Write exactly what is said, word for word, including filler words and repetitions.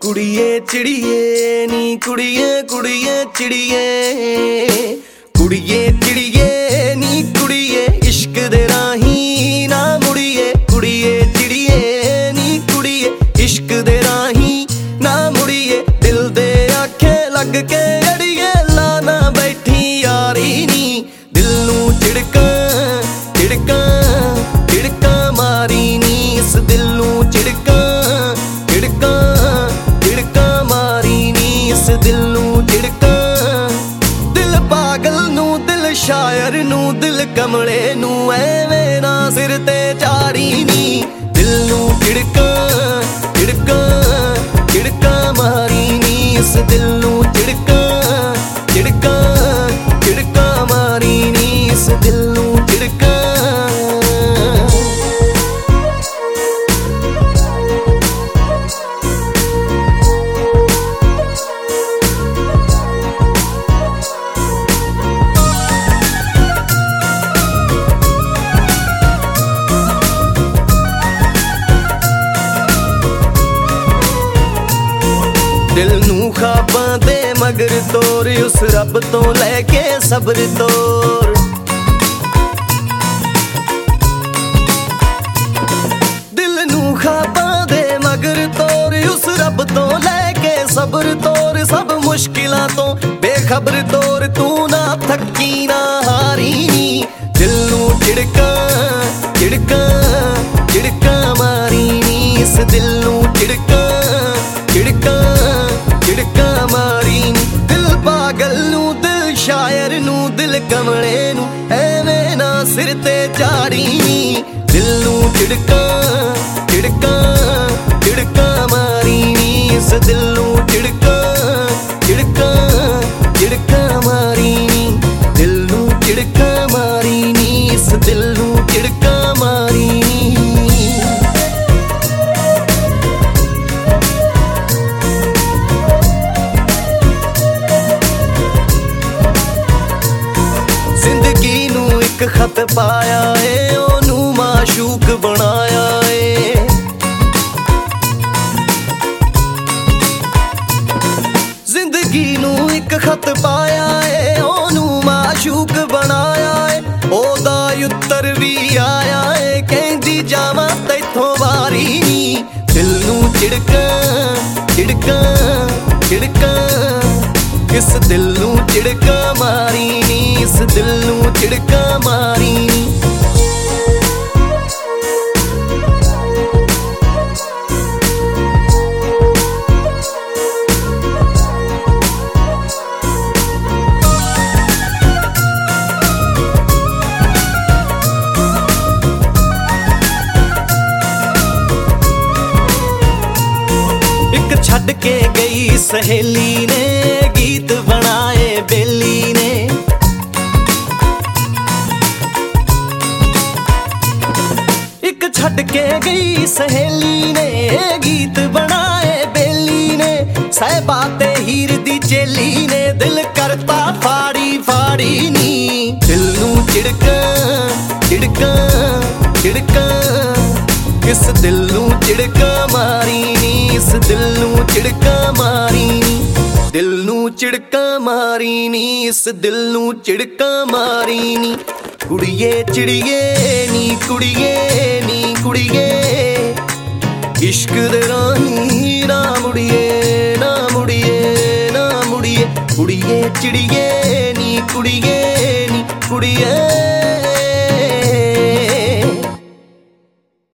कुड़िए चिड़िए नी कुड़िए कुड़िए चिड़िए कुड़िए चिड़िए नी कुड़िए इश्क दे राही ना मुड़िए कुड़िए चिड़िए नी कुड़िए इश्क दे राही ना मुड़िए दिल दे आखे लग के अड़िए लाना बैठी यारी नी दिल नू चिड़का चिड़का चिड़का मारी नी इस दिल नू चिड़का चिड़का चिड़का मारी नी इस दिल नू चिड़का दिल पागल नू दिल शायर नू दिल कमले नू एवें ना सिर ते चाड़ी नी दिल नू चिड़का चिड़का चिड़का मारी नी इस दिल नू चिड़का चिड़का चिड़का मारी नी इस दिल नू चिड़का दिल नू ख्वाबां दे मगर तोर उस रब तो लैके सब्र तोर दिल नू ख्वाबां दे मगर तोर उस रब तो लैके सब्र तोर सब मुश्किलां तो बेखबर तोर तू ना थकी ना हारी नी दिल नू चिड़का चिड़का चिड़का मारी नी इस दिल नू चिड़का चिड़का चिड़का मारी नी दिल पागल नू दिल शायर नू दिल कमले नू एवें ना सिर ते चाड़ी नी दिल नू चिड़का चिड़का चिड़का मारी नी इस दिल नू चिड़का चिड़का चिड़का मारी नी दिल नू चिड़का मारी नी इस दिल नू चिड़का मारी नी जिंदगी नू एक खत पाया है ओनू माशूक बनाया है जिंदगी नू एक खत पाया है ओनू माशूक बनाया है ओदा उत्तर भी आया है कहंदी जावां तैथों वारी नी दिल नू चिड़का चिड़का चिड़का इस दिल नू चिड़का मारी नी इस दिल नू चिड़का मारी नी एक छड़ के गई सहेली ने गीत बनाए बेली ने एक छड़ के गई सहेली ने गीत बनाए बेली ने सहबा ते हीर दी चेली ने दिल करता फाड़ी फाड़ी नी दिल नू चिड़का चिड़का चिड़का इस दिल नू चिड़का मारी नी इस दिल नू चिड़का मारी नी दिल नू चिड़का मारी नी इस दिल नू चिड़का मारी नी कुड़िए चिड़िए नी कुड़िए नी कुड़िए इश्क दे राही ना मुड़िए ना मुड़िए ना मुड़िए कुड़िए चिड़िए नी कुड़िए नी कुड़िए